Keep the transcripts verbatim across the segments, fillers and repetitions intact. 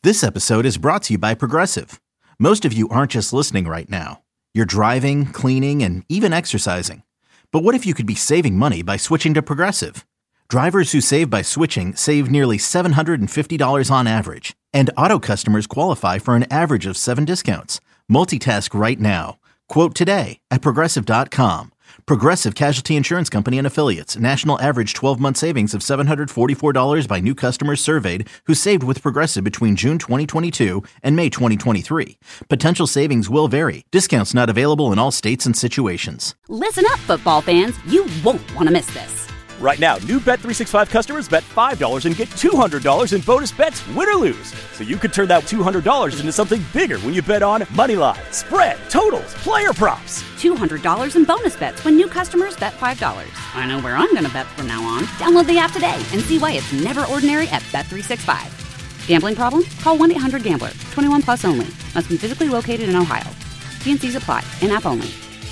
This episode is brought to you by Progressive. Most of you aren't just listening right now. You're driving, cleaning, and even exercising. But what if you could be saving money by switching to Progressive? Drivers who save by switching save nearly seven hundred fifty dollars on average. And auto customers qualify for an average of seven discounts. Multitask right now. Quote today at Progressive dot com. Progressive Casualty Insurance Company and Affiliates. National average twelve-month savings of seven hundred forty-four dollars by new customers surveyed who saved with Progressive between June twenty twenty-two and May twenty twenty-three. Potential savings will vary. Discounts not available in all states and situations. Listen up, football fans. You won't want to miss this. Right now, new Bet three sixty-five customers bet five dollars and get two hundred dollars in bonus bets, win or lose. So you could turn that two hundred dollars into something bigger when you bet on money line, spread, totals, player props. two hundred dollars in bonus bets when new customers bet five dollars. I know where I'm going to bet from now on. Download the app today and see why it's never ordinary at Bet three sixty-five. Gambling problem? Call one eight hundred gambler. twenty-one plus only. Must be physically located in Ohio. T and C's apply. In-app only.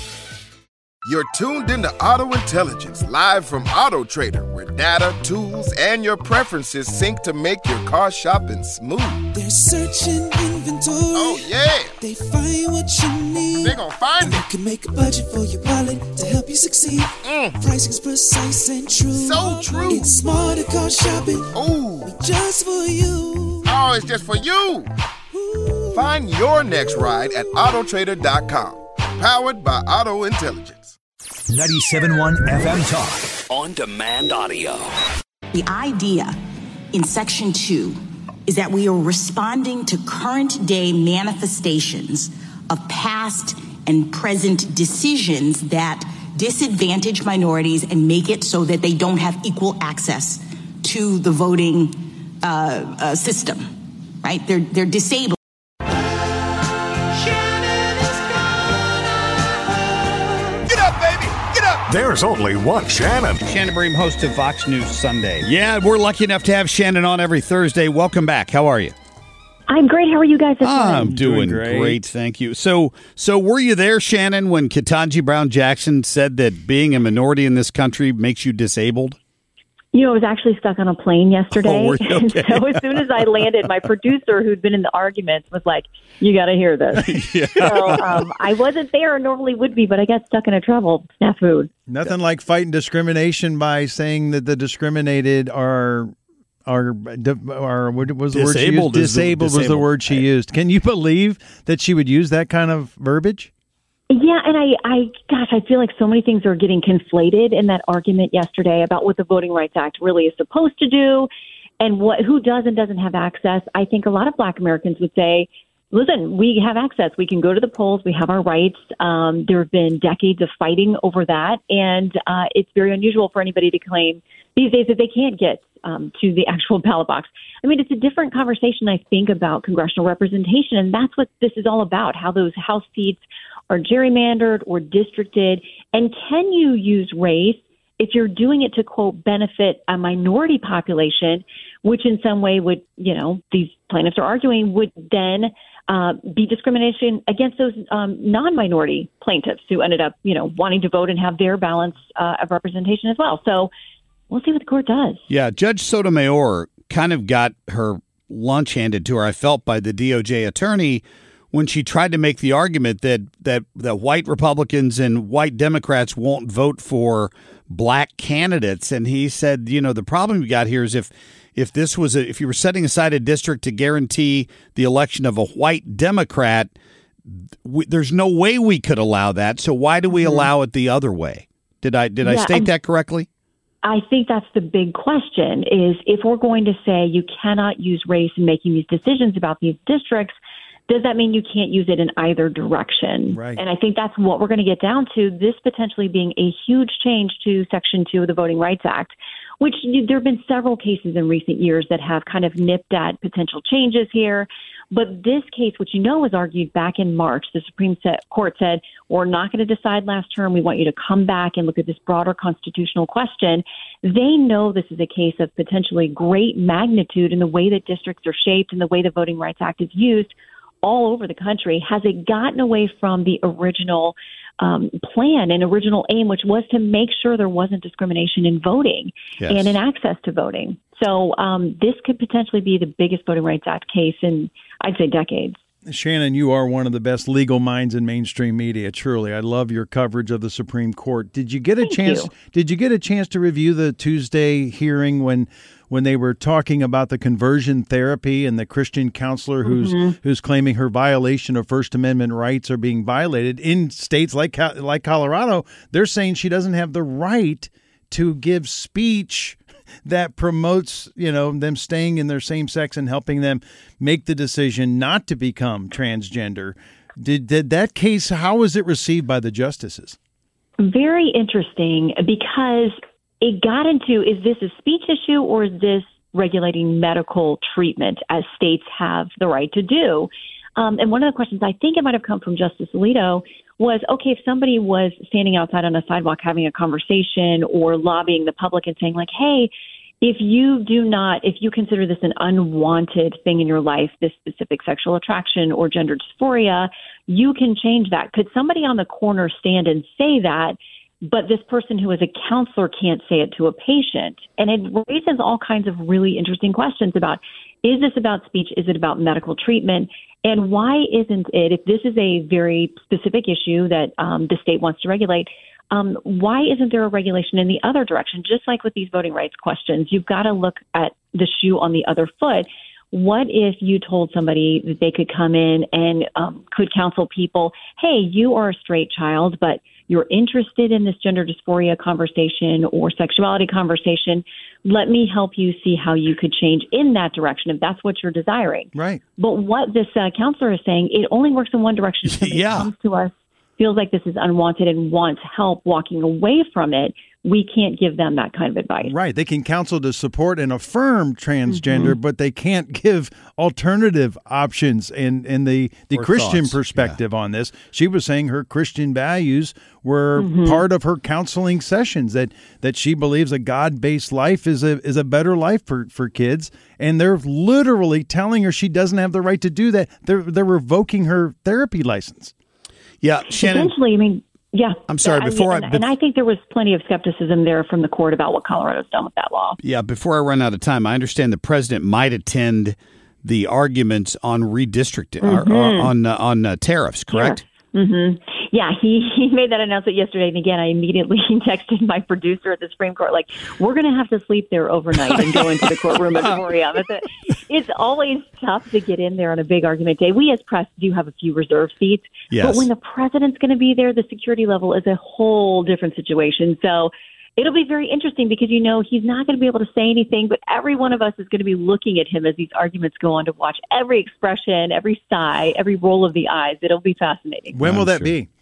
You're tuned into Auto Intelligence, live from Auto Trader, where data, tools, and your preferences sync to make your car shopping smooth. They're searching inventory. Oh, yeah. They find what you need. They're gonna find and it. You can make a budget for your wallet to help you succeed. Mm. Pricing's precise and true. So true. It's smarter car shopping. Ooh. Just for you. Oh, it's just for you. Ooh. Find your next ride at Auto Trader dot com. Powered by Auto Intelligence. ninety-seven point one F M Talk. On demand audio. The idea in Section two is that we are responding to current day manifestations of past and present decisions that disadvantage minorities and make it so that they don't have equal access to the voting uh, uh, system, right? They're, they're disabled. There's only one Shannon. Shannon Bream, host of Fox News Sunday. Yeah, we're lucky enough to have Shannon on every Thursday. Welcome back. How are you? I'm great. How are you guys this I'm doing, doing great. great. Thank you. So, so were you there, Shannon, when Ketanji Brown Jackson said that being a minority in this country makes you disabled? You know, I was actually stuck on a plane yesterday. Oh, were you? Okay. So as soon as I landed, my producer, who'd been in the arguments, was like, you got to hear this. Yeah. So um, I wasn't there, normally would be, but I got stuck in a travel snafu. Nothing like fighting discrimination by saying that the discriminated are are are what was the disabled word she used? Disabled, the, was the word she used. Can you believe that she would use that kind of verbiage? Yeah, and I, I, gosh, I feel like so many things are getting conflated in that argument yesterday about what the Voting Rights Act really is supposed to do and what who does and doesn't have access. I think a lot of Black Americans would say, listen, we have access. We can go to the polls. We have our rights. Um, there have been decades of fighting over that, and uh, it's very unusual for anybody to claim these days that they can't get um, to the actual ballot box. I mean, it's a different conversation, I think, about congressional representation, and that's what this is all about, how those House seats are gerrymandered or districted, and can you use race if you're doing it to, quote, benefit a minority population, which in some way would, you know, these plaintiffs are arguing would then uh, be discrimination against those um, non-minority plaintiffs who ended up, you know, wanting to vote and have their balance uh, of representation as well. So we'll see what the court does. Yeah, Judge Sotomayor kind of got her lunch handed to her, I felt, by the D O J attorney when she tried to make the argument that that that white Republicans and white Democrats won't vote for black candidates. And he said, you know, the problem you got here is if if this was a, if you were setting aside a district to guarantee the election of a white Democrat, we, there's no way we could allow that. So why do we mm-hmm. allow it the other way? Did I did yeah, I state that correctly? I think that's the big question is if we're going to say you cannot use race in making these decisions about these districts, does that mean you can't use it in either direction? Right. And I think that's what we're going to get down to, this potentially being a huge change to Section two of the Voting Rights Act, which there have been several cases in recent years that have kind of nipped at potential changes here. But this case, which you know was argued back in March, the Supreme Court said, we're not going to decide last term. We want you to come back and look at this broader constitutional question. They know this is a case of potentially great magnitude in the way that districts are shaped and the way the Voting Rights Act is used all over the country, has it gotten away from the original um, plan and original aim, which was to make sure there wasn't discrimination in voting yes. and in access to voting. So um, this could potentially be the biggest Voting Rights Act case in, I'd say, decades. Shannon, you are one of the best legal minds in mainstream media. Truly, I love your coverage of the Supreme Court. Did you get a Thank chance? you. Did you get a chance to review the Tuesday hearing when, when they were talking about the conversion therapy and the Christian counselor who's Mm-hmm. who's claiming her violation of First Amendment rights are being violated in states like like Colorado? They're saying she doesn't have the right to give speech that promotes, you know, them staying in their same sex and helping them make the decision not to become transgender. Did, did that case, how was it received by the justices? Very interesting, because it got into, is this a speech issue or is this regulating medical treatment, as states have the right to do? Um, and one of the questions, I think it might have come from Justice Alito, was, okay, if somebody was standing outside on a sidewalk having a conversation or lobbying the public and saying, like, hey, if you do not, if you consider this an unwanted thing in your life, this specific sexual attraction or gender dysphoria, you can change that. Could somebody on the corner stand and say that, but this person who is a counselor can't say it to a patient? And it raises all kinds of really interesting questions about, is this about speech? Is it about medical treatment? And why isn't it, if this is a very specific issue that um, the state wants to regulate, um, why isn't there a regulation in the other direction? Just like with these voting rights questions, you've got to look at the shoe on the other foot. What if you told somebody that they could come in and um, could counsel people, hey, you are a straight child, but you're interested in this gender dysphoria conversation or sexuality conversation, let me help you see how you could change in that direction if that's what you're desiring. Right. But what this uh, counselor is saying, it only works in one direction. If somebody Yeah. comes to us, feels like this is unwanted and wants help walking away from it, we can't give them that kind of advice. Right. They can counsel to support and affirm transgender, Mm-hmm. but they can't give alternative options in, in the, the Or Christian thoughts, perspective on this. She was saying her Christian values were Mm-hmm. part of her counseling sessions, that, that she believes a God-based life is a is a better life for, for kids. And they're literally telling her she doesn't have the right to do that. They're, they're revoking her therapy license. Yeah, Shannon. Essentially, I mean, yeah. I'm sorry, I- before I- and, and I think there was plenty of skepticism there from the court about what Colorado's done with that law. Yeah, before I run out of time, I understand the president might attend the arguments on redistricting, Mm-hmm. or, or on uh, on uh, tariffs, correct? Mm-hmm. Yeah, he, he made that announcement yesterday. And again, I immediately texted my producer at the Supreme Court, like, we're going to have to sleep there overnight and go into the courtroom at four a.m. It's, it's always tough to get in there on a big argument day. We as press do have a few reserve seats. Yes. But when the president's going to be there, the security level is a whole different situation. So it'll be very interesting because, you know, he's not going to be able to say anything, but every one of us is going to be looking at him as these arguments go on to watch every expression, every sigh, every roll of the eyes. It'll be fascinating. When will I'm that sure. be?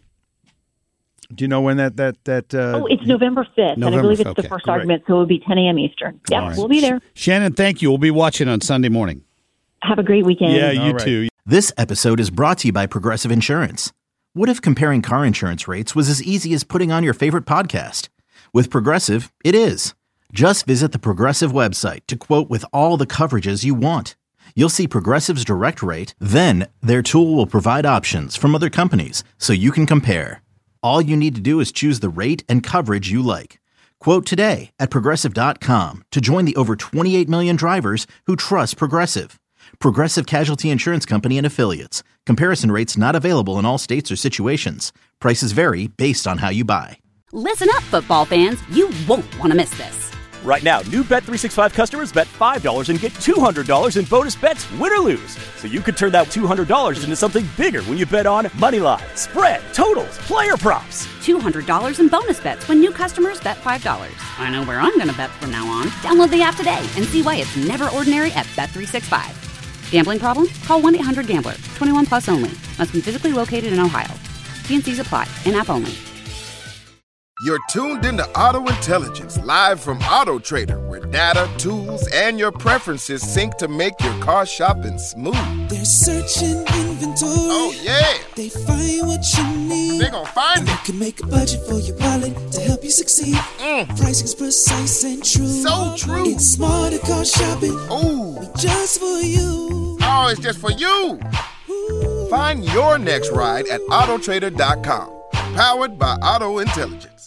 Do you know when that that that? Uh, Oh, it's November fifth, and I November believe it's fifth, the okay, first great. argument, so it will be ten a.m. Eastern. Yep, All right. we'll be there. Shannon, thank you. We'll be watching on Sunday morning. Have a great weekend. Yeah, you All right. too. This episode is brought to you by Progressive Insurance. What if comparing car insurance rates was as easy as putting on your favorite podcast? With Progressive, it is. Just visit the Progressive website to quote with all the coverages you want. You'll see Progressive's direct rate, then their tool will provide options from other companies so you can compare. All you need to do is choose the rate and coverage you like. Quote today at Progressive dot com to join the over twenty-eight million drivers who trust Progressive. Progressive Casualty Insurance Company and Affiliates. Comparison rates not available in all states or situations. Prices vary based on how you buy. Listen up, football fans. You won't want to miss this. Right now, new Bet three sixty-five customers bet five dollars and get two hundred dollars in bonus bets, win or lose. So you could turn that two hundred dollars into something bigger when you bet on Moneyline, Spread, Totals, Player Props. two hundred dollars in bonus bets when new customers bet five dollars. I know where I'm going to bet from now on. Download the app today and see why it's never ordinary at Bet three sixty-five. Gambling problem? Call one eight hundred gambler. twenty-one plus only. Must be physically located in Ohio. T and C's apply. In-app only. You're tuned into Auto Intelligence, live from Auto Trader, where data, tools, and your preferences sync to make your car shopping smooth. They're searching inventory. Oh, yeah. They find what you need. They gon' find You it. can make a budget for your wallet to help you succeed. Mm. Pricing's precise and true. So true. It's smarter car shopping. Ooh. Just for you. Oh, it's just for you. Ooh. Find your next ride at auto trader dot com. Powered by Auto Intelligence.